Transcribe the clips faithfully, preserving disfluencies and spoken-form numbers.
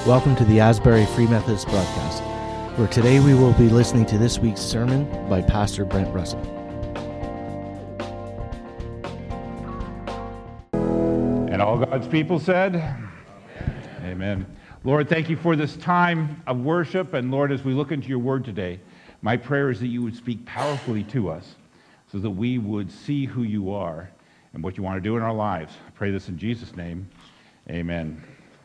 Welcome to the Asbury Free Methodist broadcast, where today we will be listening to this week's sermon by Pastor Brent Russell. And all God's people said, Amen. Amen. Lord, thank you for this time of worship. And Lord, as we look into your word today, my prayer is that you would speak powerfully to us so that we would see who you are and what you want to do in our lives. I pray this in Jesus' name. Amen.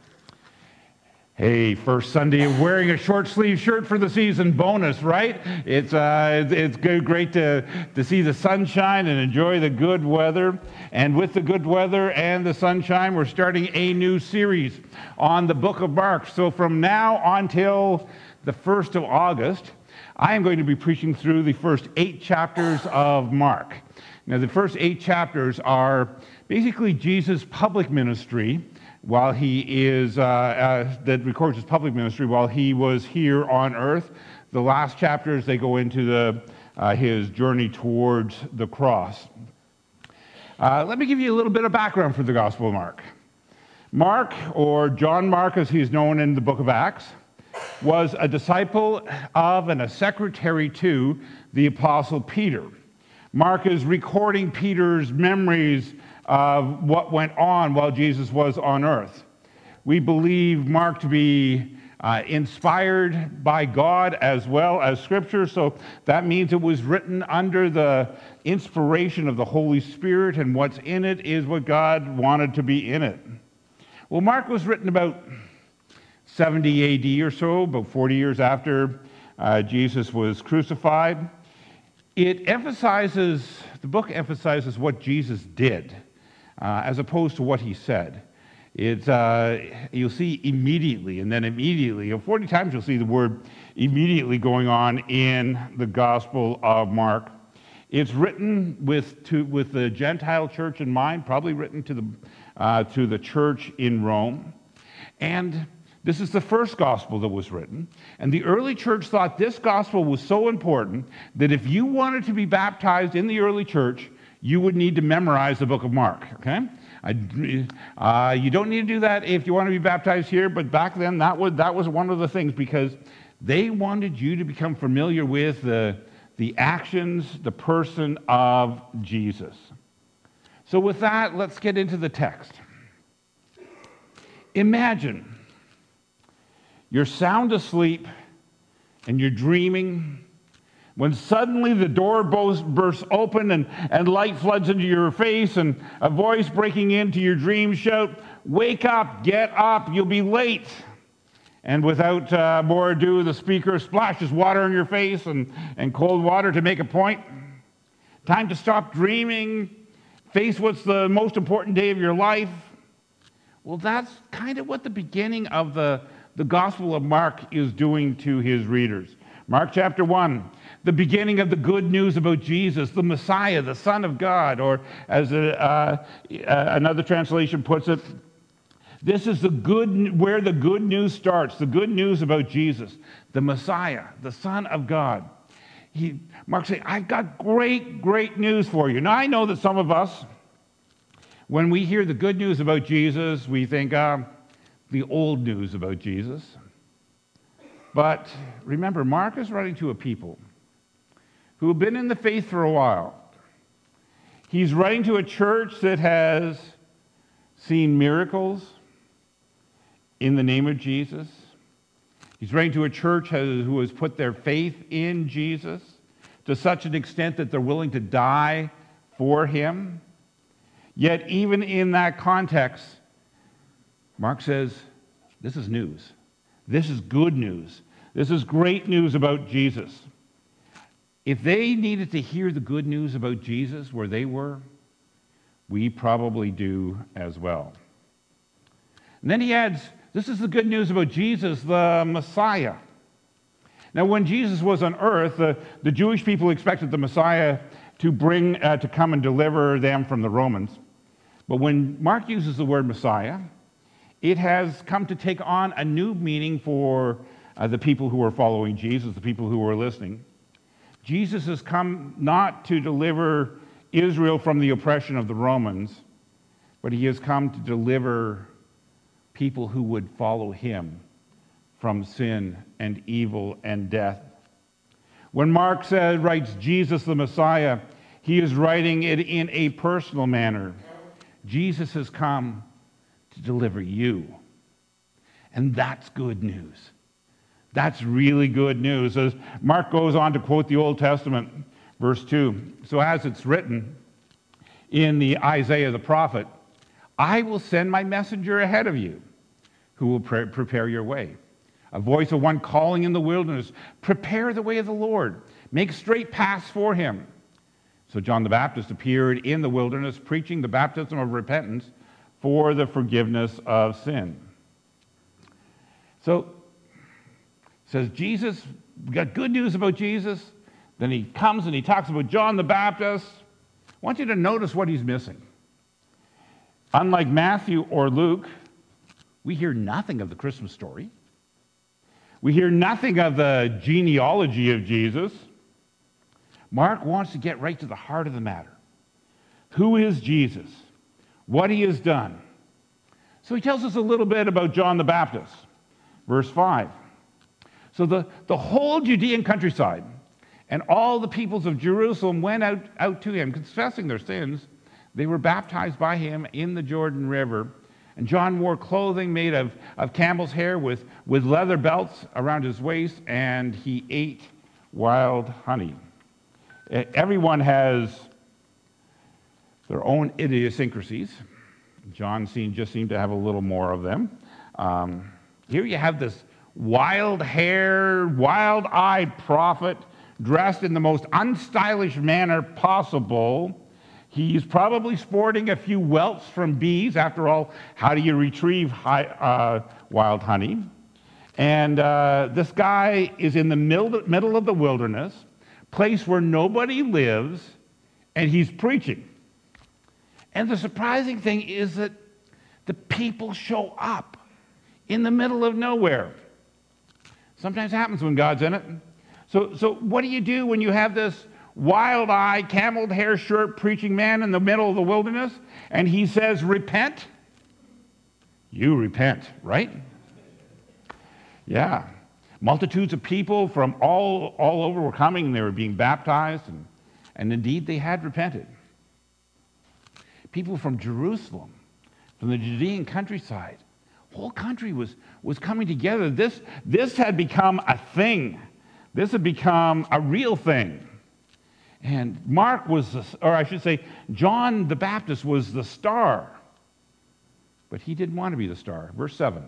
Hey, first Sunday of wearing a short sleeve shirt for the season, bonus, right? It's uh, it's good, great to, to see the sunshine and enjoy the good weather. And with the good weather and the sunshine, we're starting a new series on the book of Mark. So from now until the first of August, I am going to be preaching through the first eight chapters of Mark. Now, the first eight chapters are basically Jesus' public ministry while he is, uh, uh, that records his public ministry while he was here on earth. The last chapters, they go into the, uh, his journey towards the cross. Uh, let me give you a little bit of background for the Gospel of Mark. Mark, or John Mark as he is known in the book of Acts, was a disciple of and a secretary to the Apostle Peter. Mark is recording Peter's memories of what went on while Jesus was on earth. We believe Mark to be uh, inspired by God as well as Scripture, so that means it was written under the inspiration of the Holy Spirit, and what's in it is what God wanted to be in it. Well, Mark was written about seventy A D or so, about forty years after uh, Jesus was crucified. It emphasizes, the book emphasizes what Jesus did, Uh, as opposed to what he said. It's, uh, you'll see immediately, and then immediately, you know, forty times you'll see the word immediately going on in the Gospel of Mark. It's written with, to, with the Gentile church in mind, probably written to the, uh, to the church in Rome. And this is the first gospel that was written. And the early church thought this gospel was so important that if you wanted to be baptized in the early church, you would need to memorize the book of Mark, okay? I, uh, you don't need to do that if you want to be baptized here, but back then that was, that was one of the things, because they wanted you to become familiar with the, the actions, the person of Jesus. So with that, let's get into the text. Imagine you're sound asleep and you're dreaming, when suddenly the door bursts open and, and light floods into your face, and a voice breaking into your dream shout, "Wake up, get up, you'll be late." And without uh, more ado, the speaker splashes water in your face and, and cold water to make a point. Time to stop dreaming, face what's the most important day of your life. Well, that's kind of what the beginning of the, the Gospel of Mark is doing to his readers. Mark chapter one. The beginning of the good news about Jesus, the Messiah, the Son of God, or as a, uh, uh, another translation puts it, this is the good, where the good news starts, the good news about Jesus, the Messiah, the Son of God. He, Mark says, I've got great, great news for you. Now, I know that some of us, when we hear the good news about Jesus, we think, uh, the old news about Jesus. But remember, Mark is writing to a people who have been in the faith for a while. He's writing to a church that has seen miracles in the name of Jesus. He's writing to a church who has put their faith in Jesus to such an extent that they're willing to die for him. Yet even in that context, Mark says, this is news. This is good news. This is great news about Jesus. If they needed to hear the good news about Jesus where they were, we probably do as well. And then he adds, this is the good news about Jesus, the Messiah. Now, when Jesus was on earth, the, the Jewish people expected the Messiah to bring, uh, to come and deliver them from the Romans. But when Mark uses the word Messiah, it has come to take on a new meaning for uh, the people who are following Jesus, the people who are listening. Jesus has come not to deliver Israel from the oppression of the Romans, but he has come to deliver people who would follow him from sin and evil and death. When Mark said, writes Jesus the Messiah, he is writing it in a personal manner. Jesus has come to deliver you. And that's good news. That's really good news. As Mark goes on to quote the Old Testament, verse two, so as it's written in the Isaiah the prophet, I will send my messenger ahead of you, who will pre- prepare your way. A voice of one calling in the wilderness, prepare the way of the Lord, make straight paths for him. So John the Baptist appeared in the wilderness, preaching the baptism of repentance for the forgiveness of sin. So, says Jesus, we got good news about Jesus. Then he comes and he talks about John the Baptist. I want you to notice what he's missing. Unlike Matthew or Luke, we hear nothing of the Christmas story. We hear nothing of the genealogy of Jesus. Mark wants to get right to the heart of the matter. Who is Jesus? What he has done. So he tells us a little bit about John the Baptist. Verse five. So the, the whole Judean countryside and all the peoples of Jerusalem went out, out to him, confessing their sins. They were baptized by him in the Jordan River. And John wore clothing made of, of camel's hair with, with leather belts around his waist, and he ate wild honey. Everyone has their own idiosyncrasies. John seemed, just seemed to have a little more of them. Um, here you have this wild-haired, wild-eyed prophet dressed in the most unstylish manner possible. He's probably sporting a few welts from bees. After all, how do you retrieve high, uh, wild honey? And uh, this guy is in the middle, middle of the wilderness, place where nobody lives, and he's preaching. And the surprising thing is that the people show up in the middle of nowhere. Sometimes happens when God's in it. So, so what do you do when you have this wild-eyed, cameled hair shirt preaching man in the middle of the wilderness, and he says, repent? You repent, right? Yeah. Multitudes of people from all, all over were coming, and they were being baptized, and, and indeed they had repented. People from Jerusalem, from the Judean countryside, whole country was, was coming together. This, this had become a thing. This had become a real thing. And Mark was, the, or I should say, John the Baptist was the star. But he didn't want to be the star. Verse seven.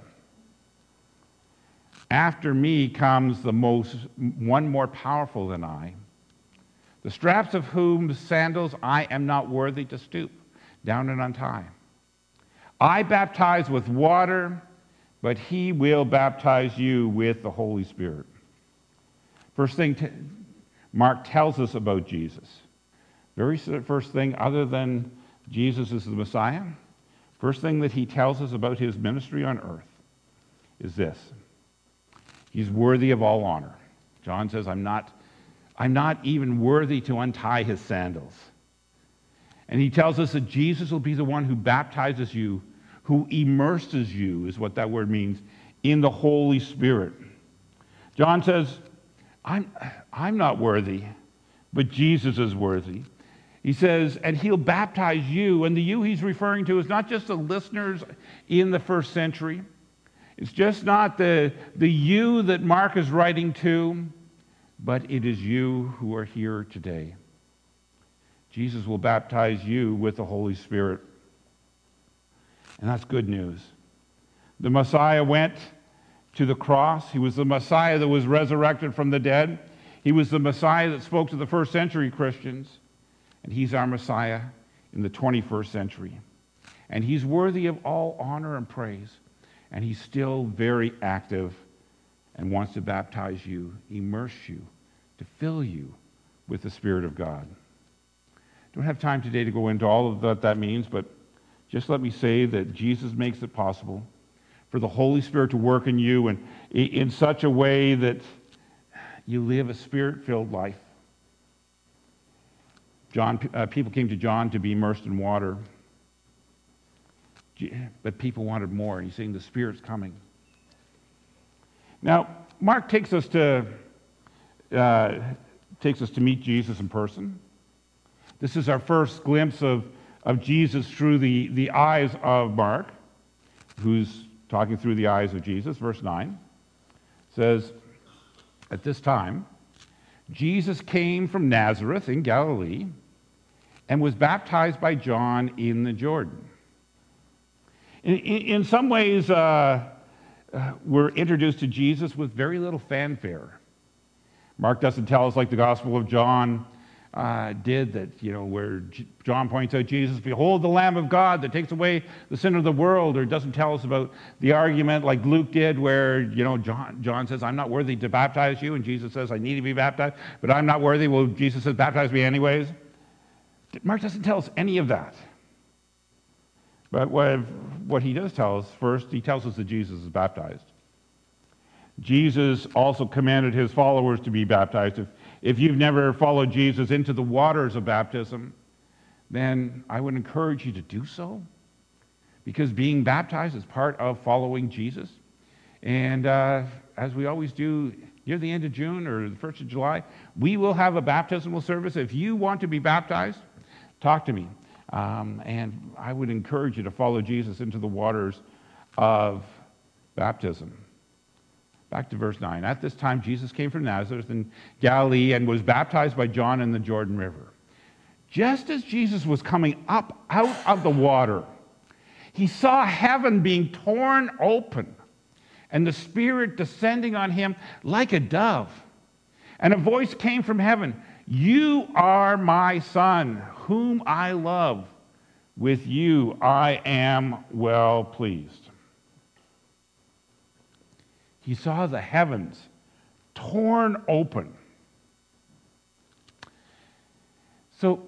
After me comes the most, one more powerful than I, the straps of whom sandals I am not worthy to stoop down and untie. I baptize with water, but he will baptize you with the Holy Spirit. First thing t- Mark tells us about Jesus. Very first thing, other than Jesus is the Messiah, first thing that he tells us about his ministry on earth is this. He's worthy of all honor. John says, I'm not, I'm not even worthy to untie his sandals. And he tells us that Jesus will be the one who baptizes you, who immerses you, is what that word means, in the Holy Spirit. John says, I'm, I'm not worthy, but Jesus is worthy. He says, and he'll baptize you, and the you he's referring to is not just the listeners in the first century. It's just not the, the you that Mark is writing to, but it is you who are here today. Jesus will baptize you with the Holy Spirit. And that's good news. The Messiah went to the cross. He was the Messiah that was resurrected from the dead. He was the Messiah that spoke to the first century Christians. And he's our Messiah in the twenty-first century. And he's worthy of all honor and praise. And he's still very active and wants to baptize you, immerse you, to fill you with the Spirit of God. Don't have time today to go into all of what that means, but just let me say that Jesus makes it possible for the Holy Spirit to work in you and in such a way that you live a Spirit-filled life. John, uh, people came to John to be immersed in water, but people wanted more. He's saying the Spirit's coming. Now, Mark takes us to uh, takes us to meet Jesus in person. This is our first glimpse of, of Jesus through the, the eyes of Mark, who's talking through the eyes of Jesus. Verse nine says, at this time, Jesus came from Nazareth in Galilee and was baptized by John in the Jordan. In, in, in some ways, uh, uh, we're introduced to Jesus with very little fanfare. Mark doesn't tell us like the Gospel of John uh, did, that, you know, where J- John points out Jesus, behold the Lamb of God that takes away the sin of the world, or doesn't tell us about the argument like Luke did where, you know, John, John says, I'm not worthy to baptize you, and Jesus says, I need to be baptized, but I'm not worthy. Well, Jesus says, baptize me anyways. Mark doesn't tell us any of that. But what, what he does tell us, first, he tells us that Jesus is baptized. Jesus also commanded his followers to be baptized. If, if you've never followed Jesus into the waters of baptism, then I would encourage you to do so, because being baptized is part of following Jesus. And uh, as we always do near the end of June or the first of July, we will have a baptismal service. If you want to be baptized, talk to me. Um, and I would encourage you to follow Jesus into the waters of baptism. Back to verse nine. At this time, Jesus came from Nazareth in Galilee and was baptized by John in the Jordan River. Just as Jesus was coming up out of the water, he saw heaven being torn open and the Spirit descending on him like a dove. And a voice came from heaven, you are my Son, whom I love. With you I am well pleased. He saw the heavens torn open. So,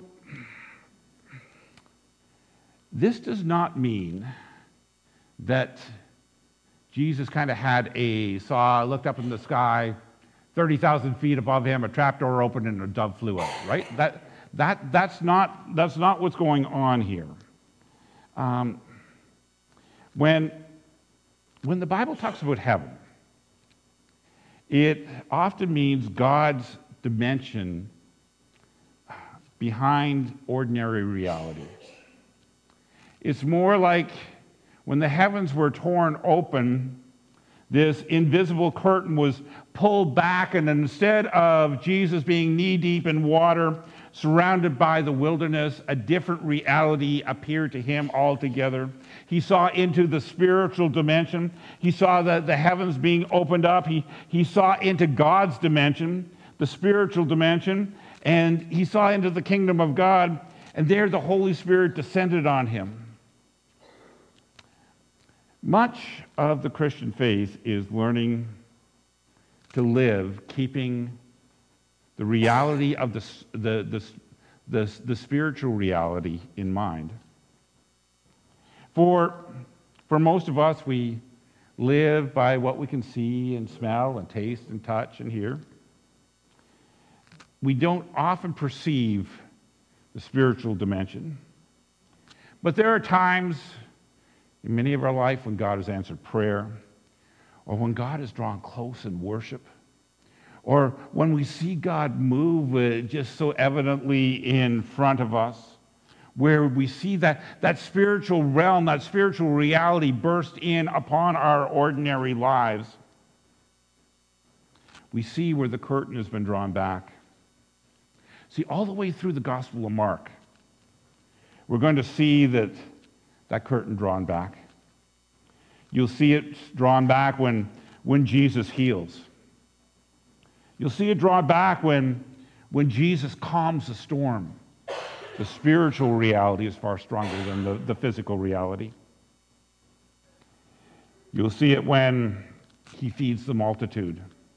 this does not mean that Jesus kind of had a, saw, looked up in the sky, thirty thousand feet above him, a trapdoor opened and a dove flew out, right? That, that, that's, not, that's not what's going on here. Um, when, when the Bible talks about heaven, it often means God's dimension behind ordinary reality. It's more like when the heavens were torn open, this invisible curtain was pulled back, and instead of Jesus being knee-deep in water, surrounded by the wilderness, a different reality appeared to him altogether. He saw into the spiritual dimension. He saw the, the heavens being opened up. He, he saw into God's dimension, the spiritual dimension, and he saw into the kingdom of God, and there the Holy Spirit descended on him. Much of the Christian faith is learning to live keeping the reality of the, the, the, the, the spiritual reality in mind. For, for most of us, we live by what we can see and smell and taste and touch and hear. We don't often perceive the spiritual dimension. But there are times in many of our life when God has answered prayer, or when God has drawn close in worship, or when we see God move uh, just so evidently in front of us, where we see that, that spiritual realm, that spiritual reality burst in upon our ordinary lives. We see where the curtain has been drawn back. See, all the way through the Gospel of Mark, we're going to see that that curtain drawn back. You'll see it drawn back when, when Jesus heals. You'll see it drawn back when, when Jesus calms the storm. The spiritual reality is far stronger than the, the physical reality. You'll see it when he feeds the multitude.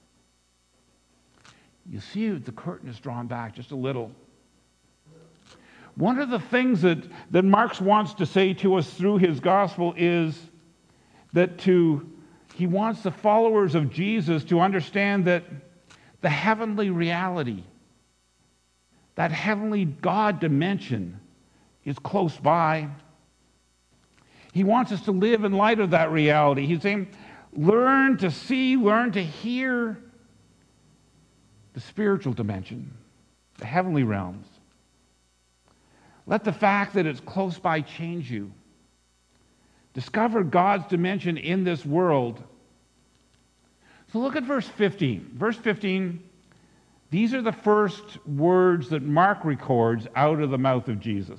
You see the curtain is drawn back just a little. One of the things that, that Mark wants to say to us through his gospel is that to, he wants the followers of Jesus to understand that the heavenly reality, that heavenly God dimension is close by. He wants us to live in light of that reality. He's saying, Learn to see, learn to hear the spiritual dimension, the heavenly realms. Let the fact that it's close by change you. Discover God's dimension in this world. So look at verse fifteen. Verse fifteen, these are the first words that Mark records out of the mouth of Jesus.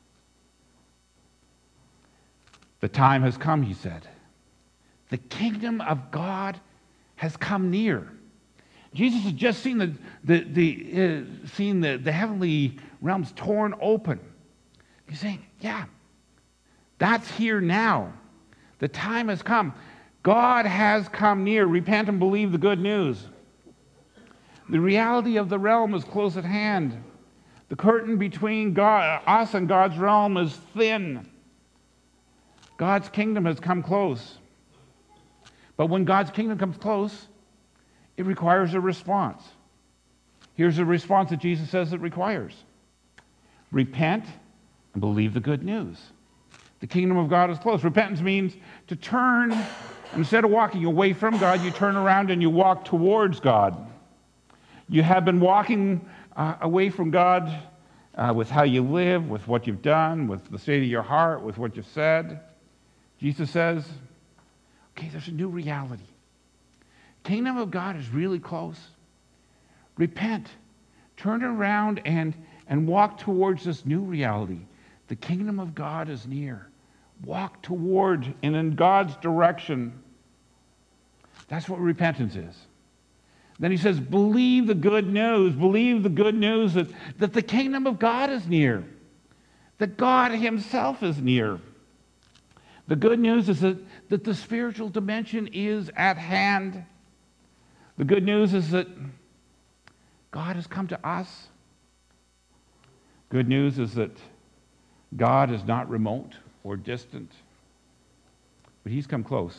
The time has come, he said. The kingdom of God has come near. Jesus had just seen the, the, the, uh, seen the, the heavenly realms torn open. He's saying, yeah, that's here now. The time has come. God has come near. Repent and believe the good news. The reality of the realm is close at hand. The curtain between God, us and God's realm is thin. God's kingdom has come close. But when God's kingdom comes close, it requires a response. Here's a response that Jesus says it requires. Repent and believe the good news. The kingdom of God is close. Repentance means to turn, instead of walking away from God, you turn around and you walk towards God. You have been walking uh, away from God uh, with how you live, with what you've done, with the state of your heart, with what you've said. Jesus says, okay, there's a new reality. Kingdom of God is really close. Repent. Turn around and, and walk towards this new reality. The kingdom of God is near. Walk toward and in God's direction. That's what repentance is. Then he says, believe the good news. Believe the good news that, that the kingdom of God is near. That God himself is near. The good news is that, that the spiritual dimension is at hand. The good news is that God has come to us. Good news is that God is not remote or distant, but he's come close.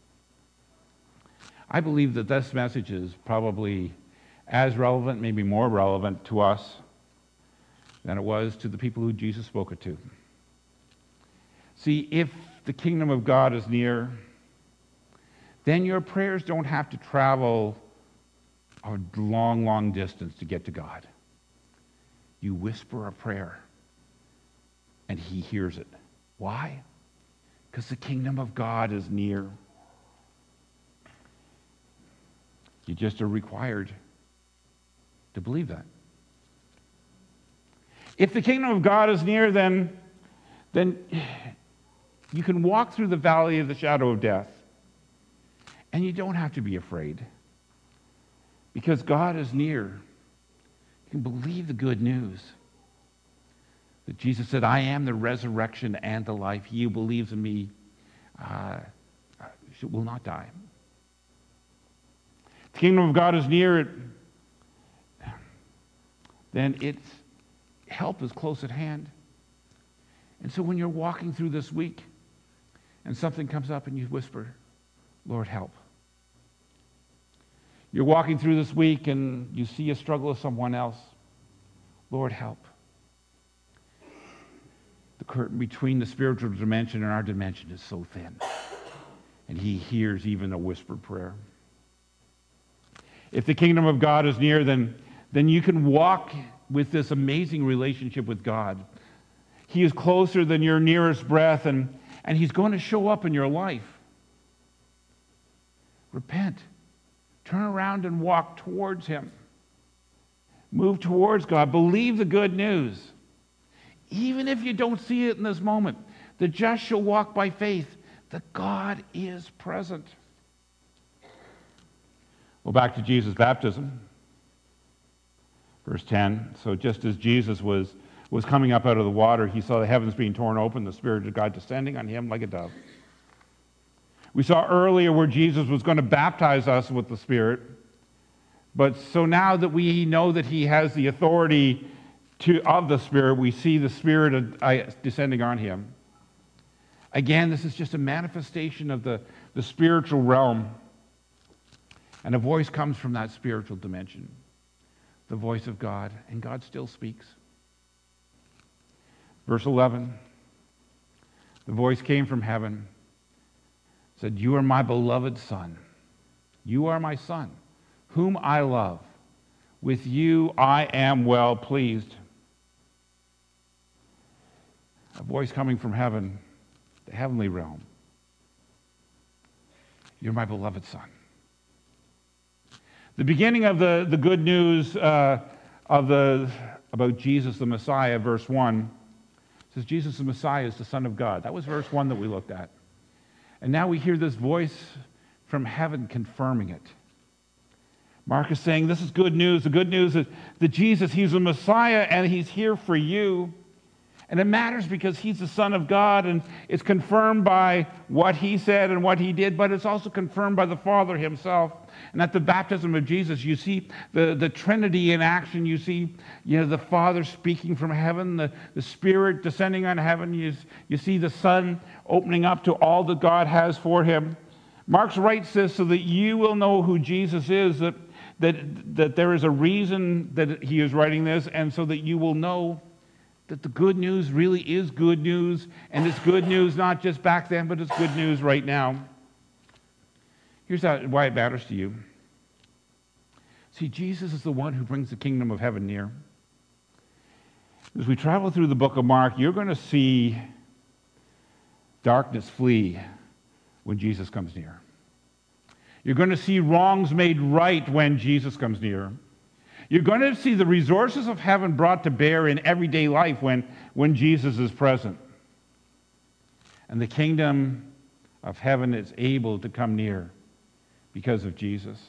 I believe that this message is probably as relevant, maybe more relevant to us than it was to the people who Jesus spoke it to. See, if the kingdom of God is near, then your prayers don't have to travel a long, long distance to get to God. You whisper a prayer, and he hears it. Why? Because the kingdom of God is near. You just are required to believe that. If the kingdom of God is near, then, then you can walk through the valley of the shadow of death, and you don't have to be afraid, because God is near. You can believe the good news that Jesus said, I am the resurrection and the life. He who believes in me uh, will not die. The kingdom of God is near, it, then its help is close at hand. And so when you're walking through this week and something comes up and you whisper, Lord, help. You're walking through this week and you see a struggle with someone else, Lord, help. The curtain between the spiritual dimension and our dimension is so thin, and he hears even a whispered prayer. If the kingdom of God is near, then, then you can walk with this amazing relationship with God. He is closer than your nearest breath, and, and he's going to show up in your life. Repent. Turn around and walk towards him. Move towards God. Believe the good news. Even if you don't see it in this moment, the just shall walk by faith, that God is present. Well, back to Jesus' baptism. Verse ten, so just as Jesus was, was coming up out of the water, he saw the heavens being torn open, the Spirit of God descending on him like a dove. We saw earlier where Jesus was going to baptize us with the Spirit, but so now that we know that he has the authority to, of the Spirit, we see the Spirit of, uh, descending on him. Again, this is just a manifestation of the, the spiritual realm. And a voice comes from that spiritual dimension, the voice of God, and God still speaks. Verse eleven, the voice came from heaven, said, "You are my beloved Son. You are my Son, whom I love. With you I am well pleased." A voice coming from heaven, the heavenly realm. "You're my beloved Son." The beginning of the, the good news uh, of the about Jesus the Messiah, verse one, says Jesus the Messiah is the Son of God. That was verse one that we looked at. And now we hear this voice from heaven confirming it. Mark is saying this is good news. The good news is that Jesus, he's the Messiah and he's here for you. And it matters because he's the Son of God, and it's confirmed by what he said and what he did, but it's also confirmed by the Father himself. And at the baptism of Jesus, you see the, the Trinity in action. You see, you know, the Father speaking from heaven, the, the Spirit descending on heaven. You, you see the Son opening up to all that God has for him. Mark writes this so that you will know who Jesus is, that, that, that there is a reason that he is writing this, and so that you will know that the good news really is good news, and it's good news not just back then, but it's good news right now. Here's how, why it matters to you. See, Jesus is the one who brings the kingdom of heaven near. As we travel through the book of Mark, you're going to see darkness flee when Jesus comes near. You're going to see wrongs made right when Jesus comes near. You're going to see the resources of heaven brought to bear in everyday life when, when Jesus is present. And the kingdom of heaven is able to come near because of Jesus.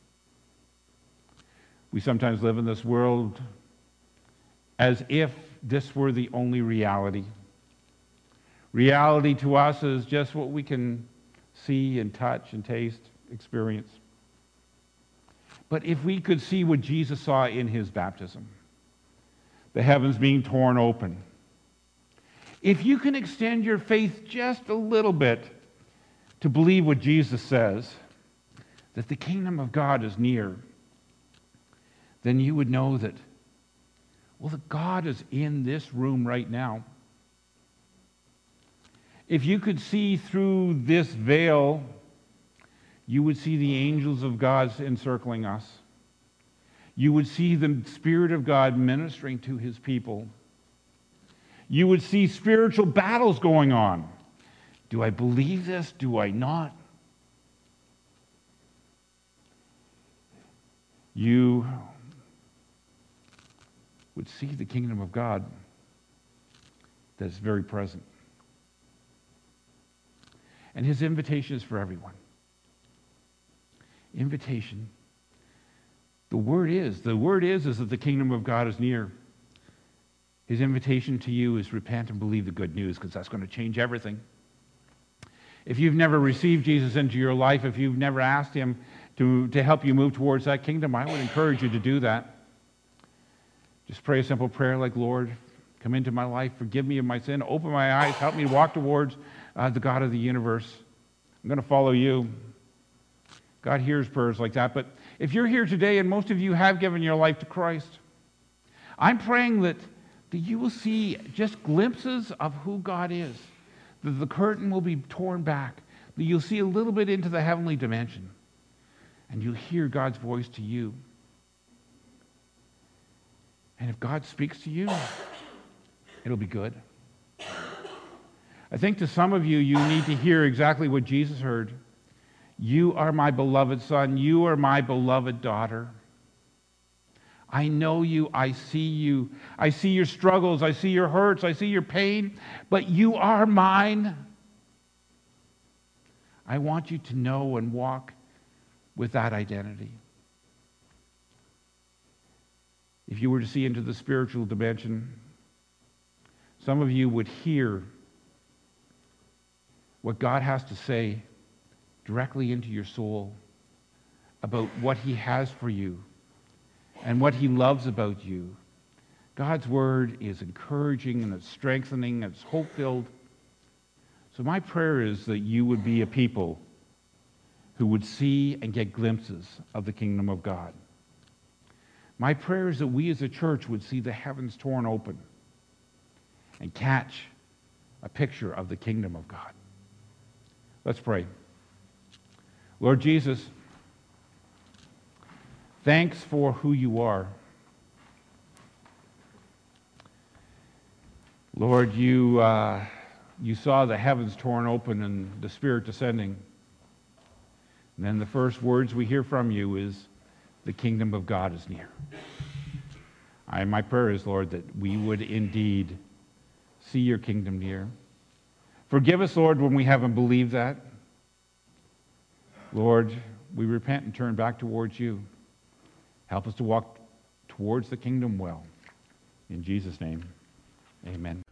We sometimes live in this world as if this were the only reality. Reality to us is just what we can see and touch and taste, experience. But if we could see what Jesus saw in his baptism, the heavens being torn open, if you can extend your faith just a little bit to believe what Jesus says, that the kingdom of God is near, then you would know that, well, that God is in this room right now. If you could see through this veil, you would see the angels of God encircling us. You would see the Spirit of God ministering to his people. You would see spiritual battles going on. Do I believe this? Do I not? You would see the kingdom of God that's very present. And his invitation is for everyone. Invitation. The word is, the word is, is that the kingdom of God is near. His invitation to you is repent and believe the good news, because that's going to change everything. If you've never received Jesus into your life, if you've never asked him to, to help you move towards that kingdom, I would encourage you to do that. Just pray a simple prayer like, Lord, come into my life, forgive me of my sin, open my eyes, help me walk towards uh, the God of the universe. I'm going to follow you. God hears prayers like that. But if you're here today and most of you have given your life to Christ, I'm praying that, that you will see just glimpses of who God is, that the curtain will be torn back, that you'll see a little bit into the heavenly dimension, and you'll hear God's voice to you. And if God speaks to you, it'll be good. I think to some of you, you need to hear exactly what Jesus heard. You are my beloved son. You are my beloved daughter. I know you. I see you. I see your struggles. I see your hurts. I see your pain. But you are mine. I want you to know and walk with that identity. If you were to see into the spiritual dimension, some of you would hear what God has to say directly into your soul about what he has for you and what he loves about you. God's word is encouraging and it's strengthening and it's hope-filled. So my prayer is that you would be a people who would see and get glimpses of the kingdom of God. My prayer is that we as a church would see the heavens torn open and catch a picture of the kingdom of God. Let's pray. Lord Jesus, thanks for who you are. Lord, you, uh, you saw the heavens torn open and the Spirit descending. And then the first words we hear from you is, the kingdom of God is near. I, my prayer is, Lord, that we would indeed see your kingdom near. Forgive us, Lord, when we haven't believed that. Lord, we repent and turn back towards you. Help us to walk towards the kingdom well. In Jesus' name, amen.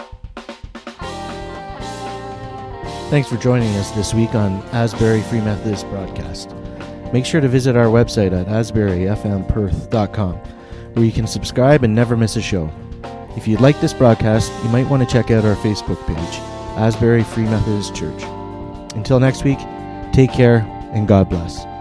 Thanks for joining us this week on Asbury Free Methodist Broadcast. Make sure to visit our website at asbury f m perth dot com, where you can subscribe and never miss a show. If you'd like this broadcast, you might want to check out our Facebook page, Asbury Free Methodist Church. Until next week, take care and God bless.